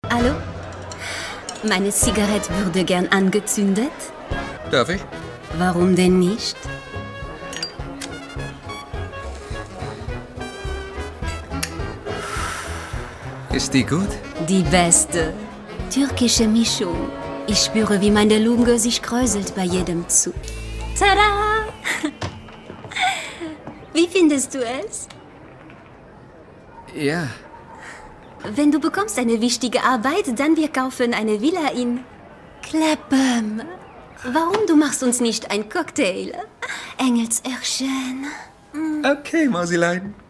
Hallo? Meine Zigarette würde gern angezündet. Darf ich? Warum denn nicht? Ist die gut? Die beste. Türkische Mischung. Ich spüre, wie meine Lunge sich kräuselt bei jedem Zug. Tada! Wie findest du es? Ja. Wenn du bekommst eine wichtige Arbeit, dann wir kaufen eine Villa in Kleppen. Warum du machst uns nicht ein Cocktail? Engelserchen. Okay, Mausilein.